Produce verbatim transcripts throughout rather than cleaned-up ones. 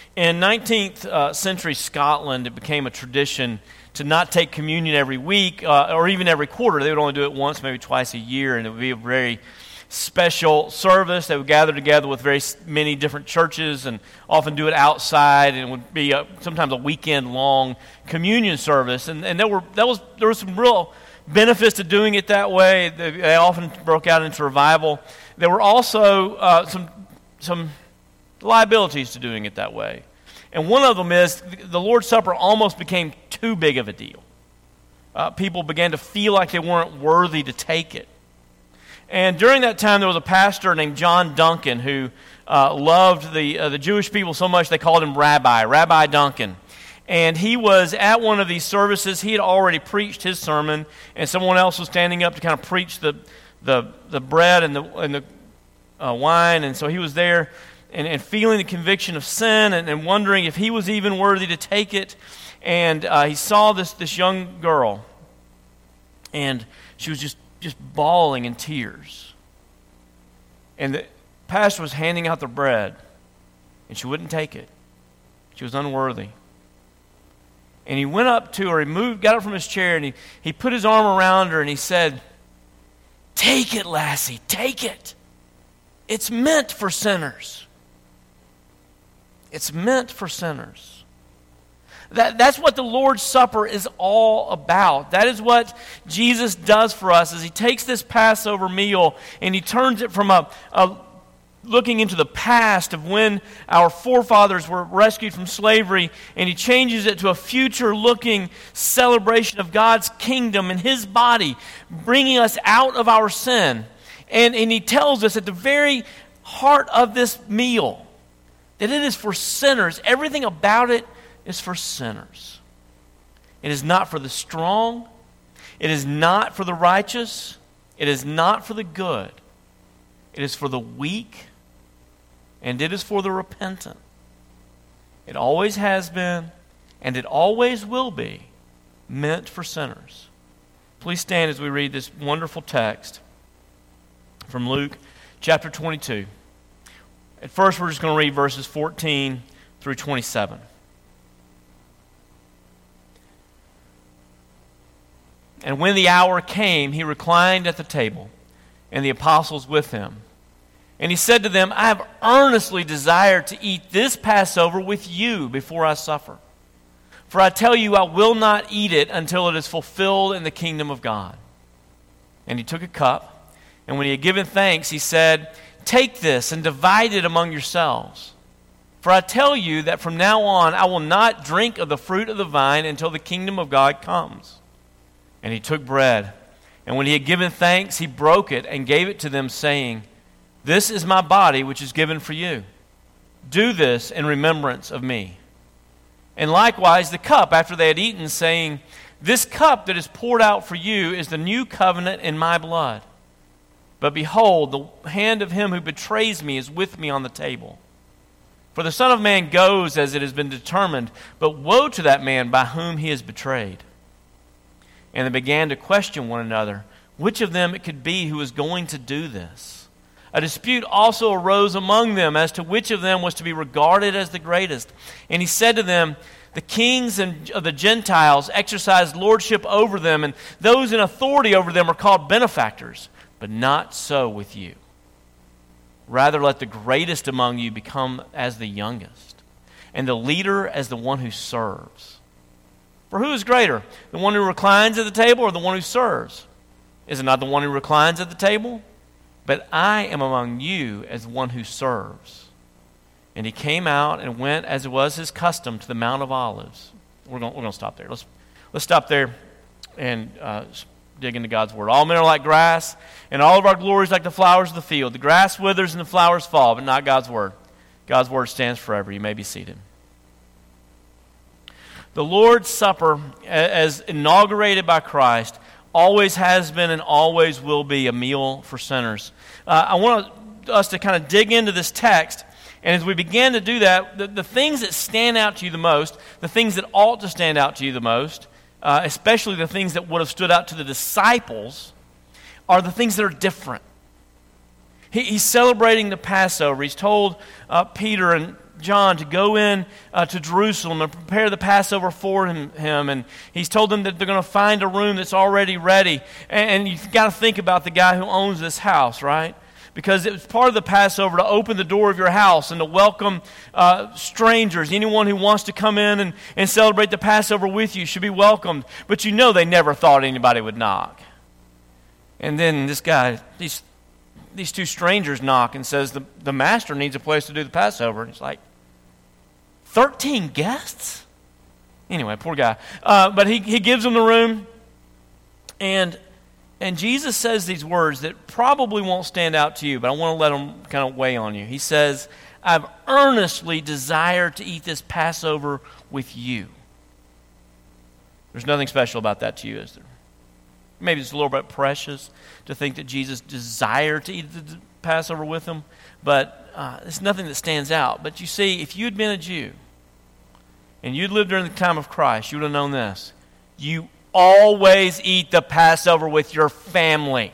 In nineteenth uh, century Scotland, it became a tradition to not take communion every week uh, or even every quarter. They would only do it once, maybe twice a year, and it would be a very special service. They would gather together with very many different churches and often do it outside, and it would be a, sometimes a weekend-long communion service. And, and there were that was there was some real benefits to doing it that way. They, they often broke out into revival. There were also uh, some some liabilities to doing it that way. And one of them is the Lord's Supper almost became too big of a deal. Uh, people began to feel like they weren't worthy to take it. And during that time, there was a pastor named John Duncan who uh, loved the uh, the Jewish people so much they called him Rabbi, Rabbi Duncan. And he was at one of these services. He had already preached his sermon, and someone else was standing up to kind of preach the the, the bread and the, and the uh, wine. And so he was there and, and feeling the conviction of sin and, and wondering if he was even worthy to take it. And uh, he saw this, this young girl, and she was just just bawling in tears. And the pastor was handing out the bread, and she wouldn't take it. She was unworthy. And he went up to her, he moved, got up from his chair, and he, he put his arm around her, and he said, "Take it, lassie, take it. It's meant for sinners. It's meant for sinners." That, that's what the Lord's Supper is all about. That is what Jesus does for us, is he takes this Passover meal and he turns it from a, a looking into the past of when our forefathers were rescued from slavery, and he changes it to a future-looking celebration of God's kingdom and his body, bringing us out of our sin. And, and he tells us at the very heart of this meal that it is for sinners. Everything about it is for sinners. It is not for the strong. It is not for the righteous. It is not for the good. It is for the weak, and it is for the repentant. It always has been, and it always will be, meant for sinners. Please stand as we read this wonderful text from Luke chapter twenty-two. At first, we're just going to read verses fourteen through twenty-seven. And when the hour came, he reclined at the table, and the apostles with him. And he said to them, "I have earnestly desired to eat this Passover with you before I suffer. For I tell you, I will not eat it until it is fulfilled in the kingdom of God." And he took a cup, and when he had given thanks, he said, "Take this and divide it among yourselves. For I tell you that from now on I will not drink of the fruit of the vine until the kingdom of God comes." And he took bread, and when he had given thanks, he broke it and gave it to them, saying, "This is my body, which is given for you. Do this in remembrance of me." And likewise the cup after they had eaten, saying, "This cup that is poured out for you is the new covenant in my blood. But behold, the hand of him who betrays me is with me on the table. For the Son of Man goes as it has been determined, but woe to that man by whom he is betrayed." And they began to question one another, which of them it could be who was going to do this. A dispute also arose among them as to which of them was to be regarded as the greatest. And he said to them, "The kings of the Gentiles exercise lordship over them, and those in authority over them are called benefactors. But not so with you. Rather, let the greatest among you become as the youngest, and the leader as the one who serves. For who is greater, the one who reclines at the table or the one who serves? Is it not the one who reclines at the table? But I am among you as one who serves." And he came out and went, as it was his custom, to the Mount of Olives. We're going, we're going to stop there. Let's, let's stop there and uh, dig into God's word. "All men are like grass, and all of our glory is like the flowers of the field. The grass withers and the flowers fall, but not God's word. God's word stands forever." You may be seated. The Lord's Supper, as inaugurated by Christ, always has been and always will be a meal for sinners. Uh, I want us to kind of dig into this text, and as we begin to do that, the, the things that stand out to you the most, the things that ought to stand out to you the most, uh, especially the things that would have stood out to the disciples, are the things that are different. He, he's celebrating the Passover. He's told uh, Peter and John to go in uh, to Jerusalem and prepare the Passover for him, him. And he's told them that they're going to find a room that's already ready. And, and you've got to think about the guy who owns this house, right? Because it was part of the Passover to open the door of your house and to welcome uh, strangers. Anyone who wants to come in and, and celebrate the Passover with you should be welcomed. But you know they never thought anybody would knock. And then this guy, these these two strangers knock and says, the, the master needs a place to do the Passover. And he's like, thirteen guests? Anyway, poor guy. Uh, but he, he gives them the room. And, and Jesus says these words that probably won't stand out to you, but I want to let them kind of weigh on you. He says, I've earnestly desired to eat this Passover with you. There's nothing special about that to you, is there? Maybe it's a little bit precious to think that Jesus desired to eat the Passover with them, but uh, it's nothing that stands out. But you see, if you had been a Jew and you'd lived during the time of Christ, you would have known this. You always eat the Passover with your family.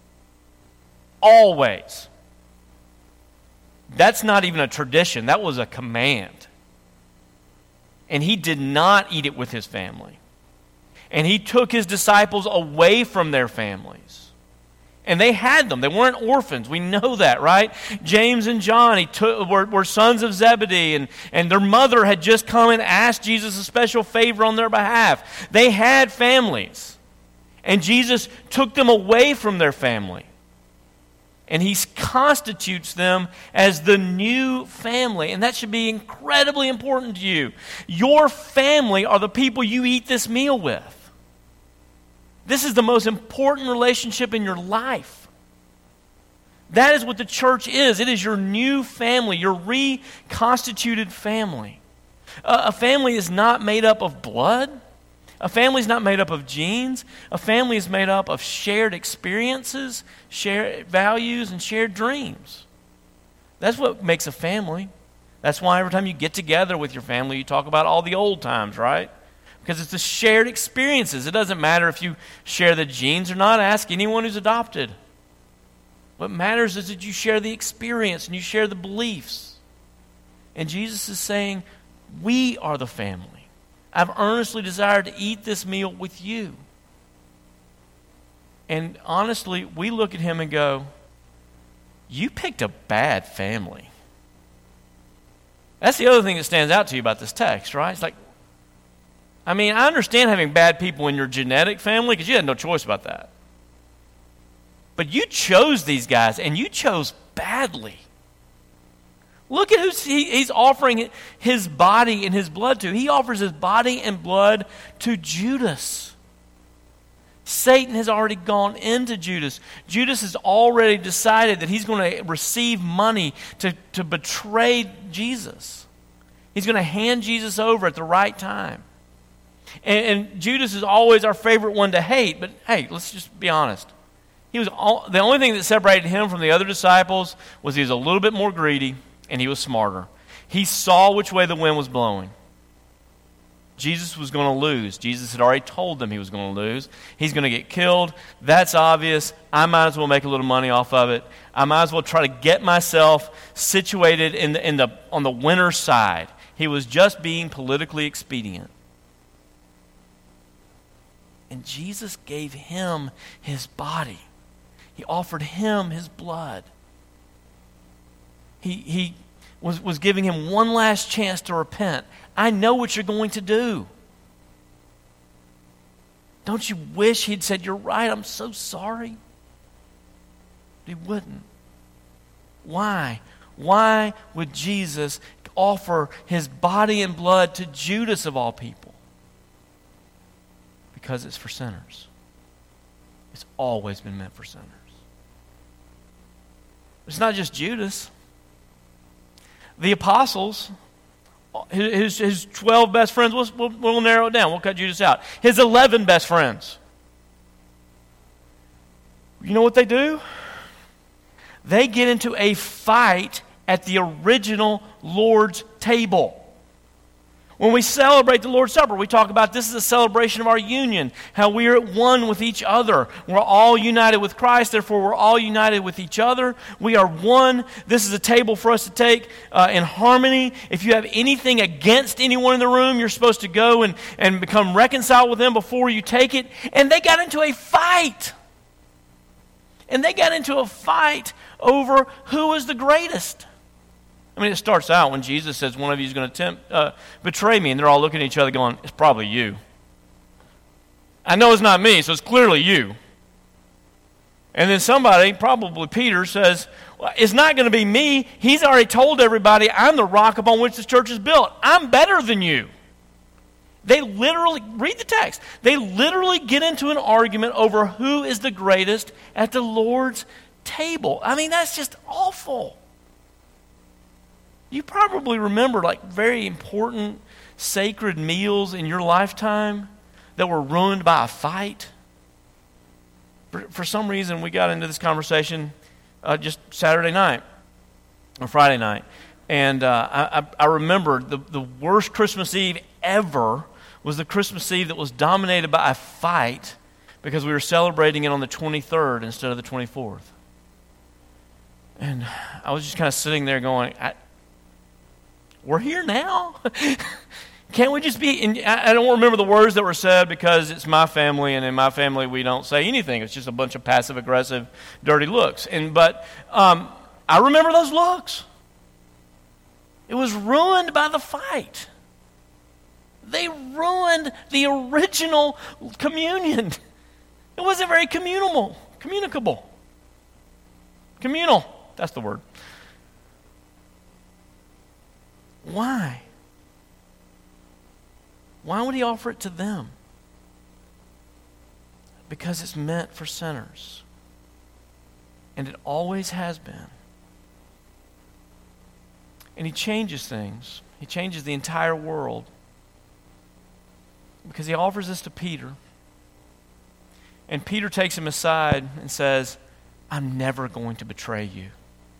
Always. That's not even a tradition. That was a command. And he did not eat it with his family. And he took his disciples away from their families. And they had them. They weren't orphans. We know that, right? James and John he took, were, were sons of Zebedee, and, and their mother had just come and asked Jesus a special favor on their behalf. They had families. And Jesus took them away from their family. And he constitutes them as the new family. And that should be incredibly important to you. Your family are the people you eat this meal with. This is the most important relationship in your life. That is what the church is. It is your new family, your reconstituted family. Uh, a family is not made up of blood. A family is not made up of genes. A family is made up of shared experiences, shared values, and shared dreams. That's what makes a family. That's why every time you get together with your family, you talk about all the old times, right? Because it's the shared experiences. It doesn't matter if you share the genes or not. Ask anyone who's adopted. What matters is that you share the experience and you share the beliefs. And Jesus is saying, we are the family. I've earnestly desired to eat this meal with you. And honestly, we look at him and go, you picked a bad family. That's the other thing that stands out to you about this text, right? It's like, I mean, I understand having bad people in your genetic family because you had no choice about that. But you chose these guys, and you chose badly. Look at who he, he's offering his body and his blood to. He offers his body and blood to Judas. Satan has already gone into Judas. Judas has already decided that he's going to receive money to, to betray Jesus. He's going to hand Jesus over at the right time. And, and Judas is always our favorite one to hate, but hey, let's just be honest. He was all, the only thing that separated him from the other disciples was he was a little bit more greedy and he was smarter. He saw which way the wind was blowing. Jesus was going to lose. Jesus had already told them he was going to lose. He's going to get killed. That's obvious. I might as well make a little money off of it. I might as well try to get myself situated in the, in the, on the winner's side. He was just being politically expedient. And Jesus gave him his body. He offered him his blood. He, he was, was giving him one last chance to repent. I know what you're going to do. Don't you wish he'd said, you're right, I'm so sorry? But he wouldn't. Why? Why would Jesus offer his body and blood to Judas of all people? Because it's for sinners. It's always been meant for sinners. It's not just Judas. The apostles, his, his twelve best friends, we'll, we'll, we'll narrow it down. We'll cut Judas out. His eleven best friends. You know what they do? They get into a fight at the original Lord's table. When we celebrate the Lord's Supper, we talk about this is a celebration of our union, how we are at one with each other. We're all united with Christ, therefore we're all united with each other. We are one. This is a table for us to take uh, in harmony. If you have anything against anyone in the room, you're supposed to go and, and become reconciled with them before you take it. And they got into a fight. And they got into a fight over who was the greatest. I mean, it starts out when Jesus says, one of you is going to tempt, uh, betray me, and they're all looking at each other going, it's probably you. I know it's not me, so it's clearly you. And then somebody, probably Peter, says, well, it's not going to be me. He's already told everybody, I'm the rock upon which this church is built. I'm better than you. They literally, read the text, they literally get into an argument over who is the greatest at the Lord's table. I mean, that's just awful. You probably remember like very important sacred meals in your lifetime that were ruined by a fight. For, for some reason, we got into this conversation uh, just Saturday night or Friday night. And uh, I, I remember the, the worst Christmas Eve ever was the Christmas Eve that was dominated by a fight because we were celebrating it on the twenty-third instead of the twenty-fourth. And I was just kind of sitting there going, I, we're here now? Can't we just be, in, I, I don't remember the words that were said because it's my family, and in my family we don't say anything. It's just a bunch of passive-aggressive, dirty looks. And But um, I remember those looks. It was ruined by the fight. They ruined the original communion. It wasn't very communal, communicable. Communal, that's the word. Why? Why would he offer it to them? Because it's meant for sinners. And it always has been. And he changes things. He changes the entire world. Because he offers this to Peter. And Peter takes him aside and says, I'm never going to betray you.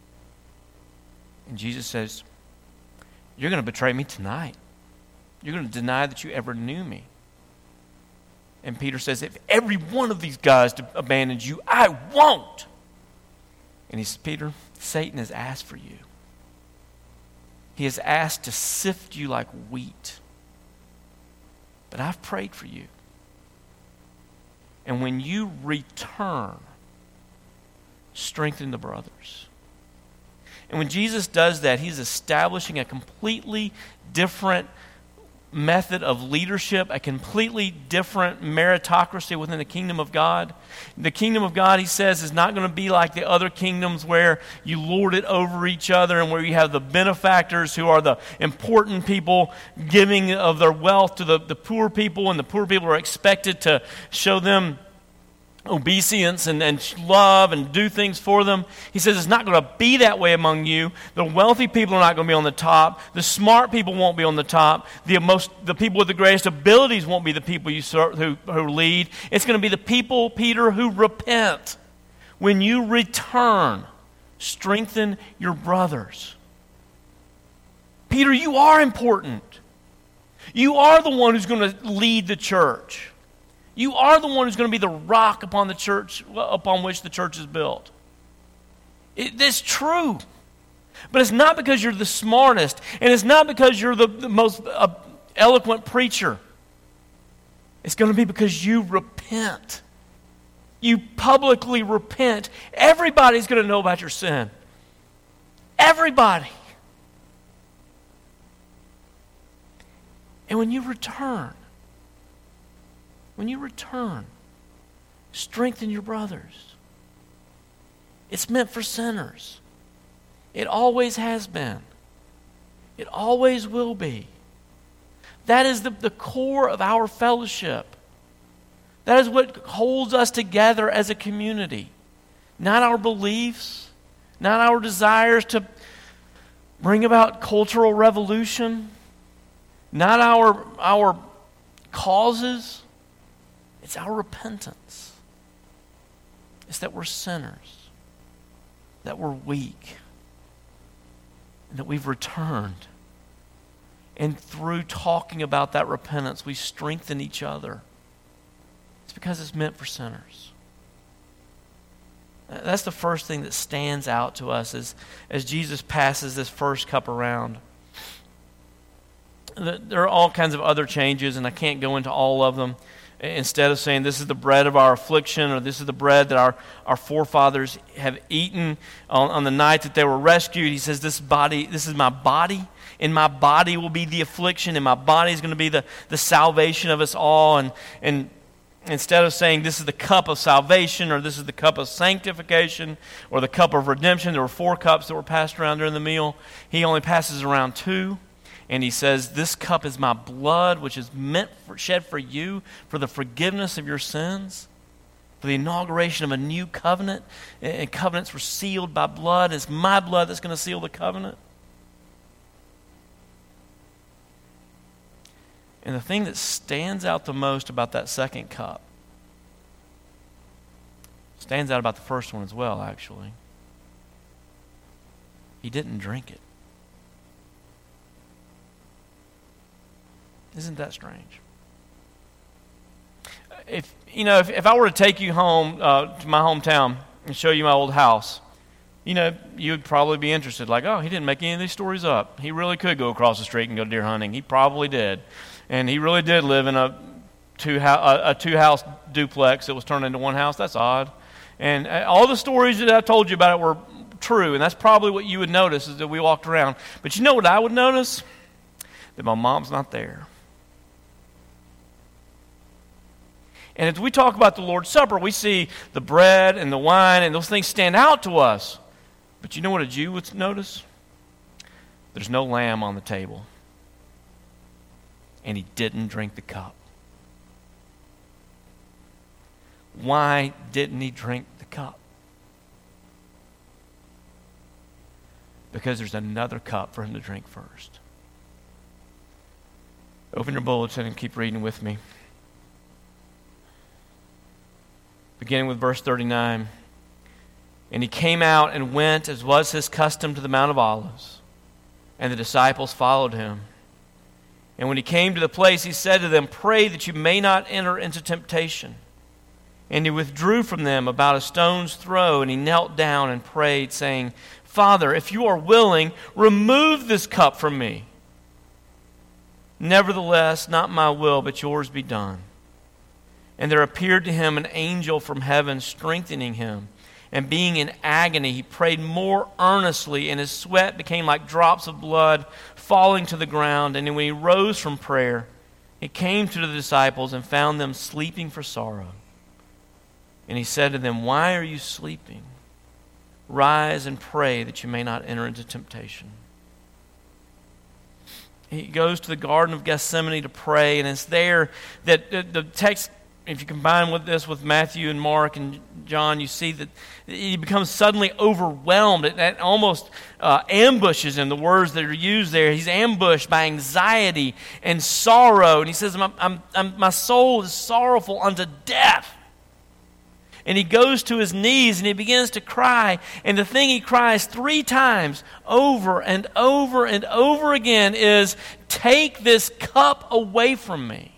And Jesus says, you're going to betray me tonight. You're going to deny that you ever knew me. And Peter says, if every one of these guys abandons you, I won't. And he says, Peter, Satan has asked for you. He has asked to sift you like wheat. But I've prayed for you. And when you return, strengthen the brothers. And when Jesus does that, he's establishing a completely different method of leadership, a completely different meritocracy within the kingdom of God. The kingdom of God, he says, is not going to be like the other kingdoms where you lord it over each other and where you have the benefactors who are the important people giving of their wealth to the, the poor people, and the poor people are expected to show them obeisance and, and love and do things for them. He says it's not going to be that way among you. The wealthy people are not going to be on the top. The smart people won't be on the top. The most, the people with the greatest abilities won't be the people you serve, who, who lead. It's going to be the people, Peter, who repent. When you return, strengthen your brothers. Peter, you are important. You are the one who's going to lead the church. You are the one who's going to be the rock upon the church, upon which the church is built. It, it's true. But it's not because you're the smartest, and it's not because you're the, the most uh, eloquent preacher. It's going to be because you repent. You publicly repent. Everybody's going to know about your sin. Everybody. And when you return, When you return, strengthen your brothers. It's meant for sinners. It always has been. It always will be. That is the, the core of our fellowship. That is what holds us together as a community. Not our beliefs, not our desires to bring about cultural revolution, not our, our causes. It's our repentance. It's that we're sinners, that we're weak, and that we've returned. And through talking about that repentance, we strengthen each other. It's because it's meant for sinners. That's the first thing that stands out to us as, as Jesus passes this first cup around. There are all kinds of other changes, and I can't go into all of them. Instead of saying this is the bread of our affliction, or this is the bread that our, our forefathers have eaten on, on the night that they were rescued, he says this body, this is my body. In my body will be the affliction, and my body is going to be the, the salvation of us all. And, and instead of saying this is the cup of salvation, or this is the cup of sanctification, or the cup of redemption, there were four cups that were passed around during the meal. He only passes around two. And he says, this cup is my blood, which is meant for, shed for you, for the forgiveness of your sins, for the inauguration of a new covenant. And covenants were sealed by blood. It's my blood that's going to seal the covenant. And the thing that stands out the most about that second cup stands out about the first one as well, actually. He didn't drink it. Isn't that strange? If you know, if, if I were to take you home uh, to my hometown and show you my old house, you know, you would probably be interested. Like, oh, he didn't make any of these stories up. He really could go across the street and go deer hunting. He probably did, and he really did live in a two ho- a, a two house duplex that was turned into one house. That's odd. And uh, all the stories that I told you about it were true, and that's probably what you would notice as that we walked around. But you know what I would notice? That my mom's not there. And as we talk about the Lord's Supper, we see the bread and the wine, and those things stand out to us. But you know what a Jew would notice? There's no lamb on the table. And he didn't drink the cup. Why didn't he drink the cup? Because there's another cup for him to drink first. Open your bulletin and keep reading with me. Beginning with verse thirty-nine. And he came out and went, as was his custom, to the Mount of Olives. And the disciples followed him. And when he came to the place, he said to them, pray that you may not enter into temptation. And he withdrew from them about a stone's throw, and he knelt down and prayed, saying, Father, if you are willing, remove this cup from me. Nevertheless, not my will, but yours be done. And there appeared to him an angel from heaven, strengthening him. And being in agony, he prayed more earnestly, and his sweat became like drops of blood falling to the ground. And when he rose from prayer, he came to the disciples and found them sleeping for sorrow. And he said to them, why are you sleeping? Rise and pray that you may not enter into temptation. He goes to the Garden of Gethsemane to pray, and it's there that the text, if you combine with this with Matthew and Mark and John, you see that he becomes suddenly overwhelmed. It, it almost uh, ambushes him, the words that are used there. He's ambushed by anxiety and sorrow. And he says, I'm, I'm, I'm, my soul is sorrowful unto death. And he goes to his knees and he begins to cry. And the thing he cries three times over and over and over again is, take this cup away from me.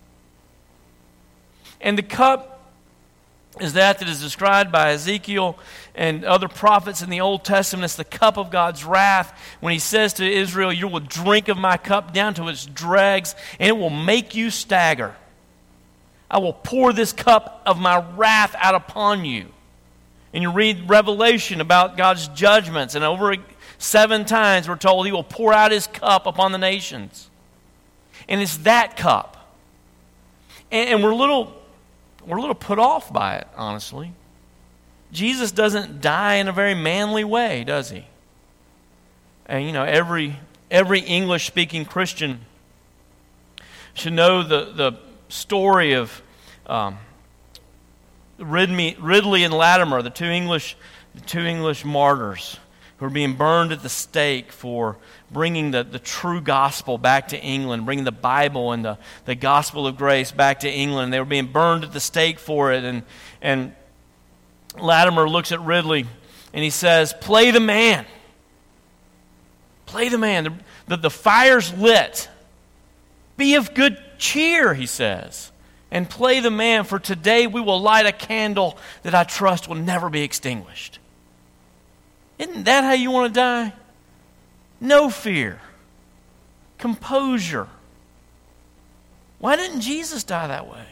And the cup is that that is described by Ezekiel and other prophets in the Old Testament. It's the cup of God's wrath when he says to Israel, you will drink of my cup down to its dregs, and it will make you stagger. I will pour this cup of my wrath out upon you. And you read Revelation about God's judgments, and over seven times we're told he will pour out his cup upon the nations. And it's that cup. And, and we're a little... We're a little put off by it, honestly. Jesus doesn't die in a very manly way, does he? And you know, every every English-speaking Christian should know the, the story of um, Ridley, Ridley and Latimer, the two English the two English martyrs who were being burned at the stake for bringing the, the true gospel back to England, bringing the Bible and the, the gospel of grace back to England. They were being burned at the stake for it. And, and Latimer looks at Ridley and he says, play the man. Play the man. They're, The, the fire's lit. Be of good cheer, he says, and play the man, for today we will light a candle that I trust will never be extinguished. Isn't that how you want to die? No fear. Composure. Why didn't Jesus die that way?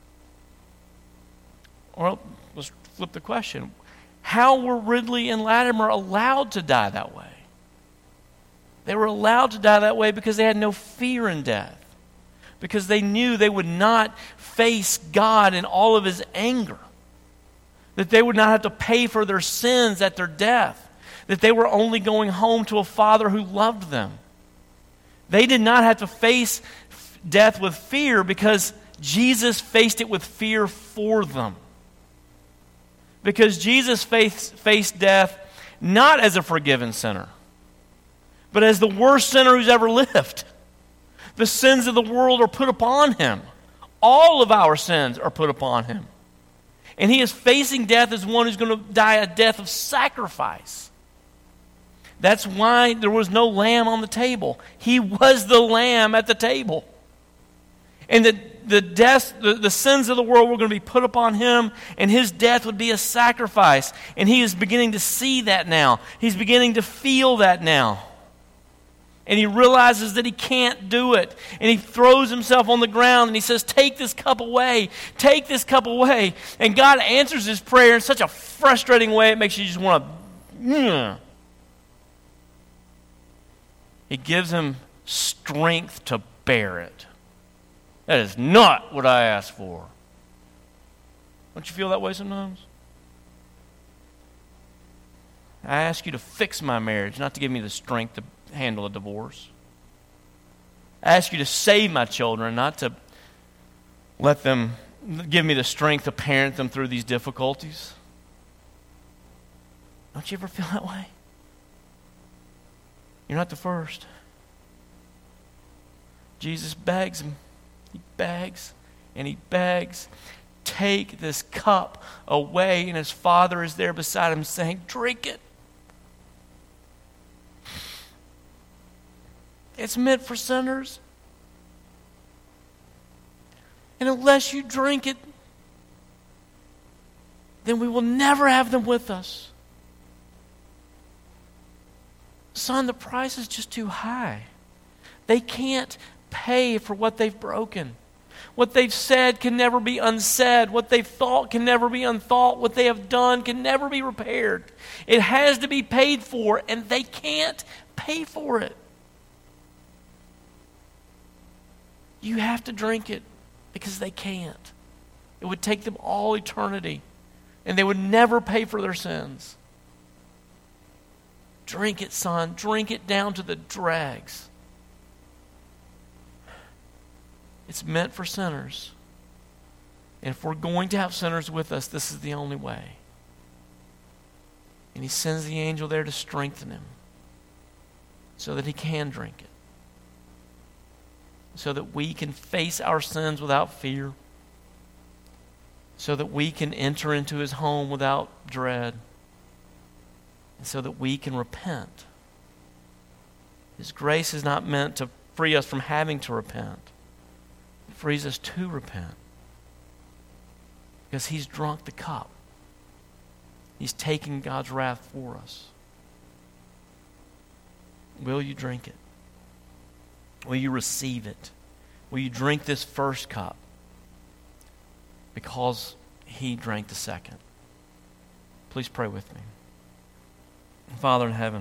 Or let's flip the question. How were Ridley and Latimer allowed to die that way? They were allowed to die that way because they had no fear in death. Because they knew they would not face God in all of his anger. That they would not have to pay for their sins at their death. That they were only going home to a Father who loved them. They did not have to face death with fear because Jesus faced it with fear for them. Because Jesus faced, faced death not as a forgiven sinner, but as the worst sinner who's ever lived. The sins of the world are put upon him. All of our sins are put upon him. And he is facing death as one who's going to die a death of sacrifice. That's why there was no lamb on the table. He was the lamb at the table. And the, the, death, the, the sins of the world were going to be put upon him, and his death would be a sacrifice. And he is beginning to see that now. He's beginning to feel that now. And he realizes that he can't do it. And he throws himself on the ground and he says, take this cup away. Take this cup away. And God answers his prayer in such a frustrating way, it makes you just want to... Mm. He gives him strength to bear it. That is not what I asked for. Don't you feel that way sometimes? I ask you to fix my marriage, not to give me the strength to handle a divorce. I ask you to save my children, not to let them, give me the strength to parent them through these difficulties. Don't you ever feel that way? You're not the first. Jesus begs him. He begs and he begs. Take this cup away. And his Father is there beside him saying, drink it. It's meant for sinners. And unless you drink it, then we will never have them with us. Son, the price is just too high. They can't pay for what they've broken. What they've said can never be unsaid. What they've thought can never be unthought. What they have done can never be repaired. It has to be paid for, and they can't pay for it. You have to drink it because they can't. It would take them all eternity, and they would never pay for their sins. Drink it, son. Drink it down to the dregs. It's meant for sinners. And if we're going to have sinners with us, this is the only way. And he sends the angel there to strengthen him so that he can drink it. So that we can face our sins without fear. So that we can enter into his home without dread. And so that we can repent. His grace is not meant to free us from having to repent. It frees us to repent. Because he's drunk the cup. He's taking God's wrath for us. Will you drink it? Will you receive it? Will you drink this first cup? Because he drank the second. Please pray with me. Father in heaven,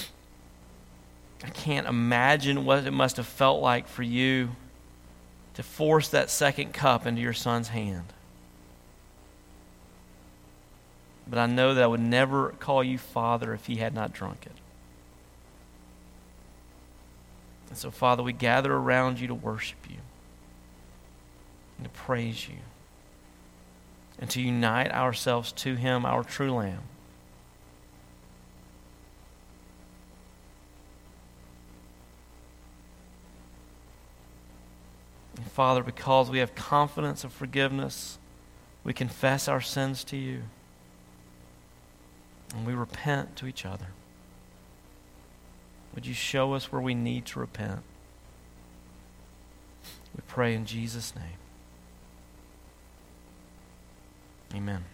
I can't imagine what it must have felt like for you to force that second cup into your son's hand. But I know that I would never call you Father if he had not drunk it. And so, Father, we gather around you to worship you and to praise you and to unite ourselves to him, our true Lamb. And Father, because we have confidence of forgiveness, we confess our sins to you and we repent to each other. Would you show us where we need to repent? We pray in Jesus' name. Amen.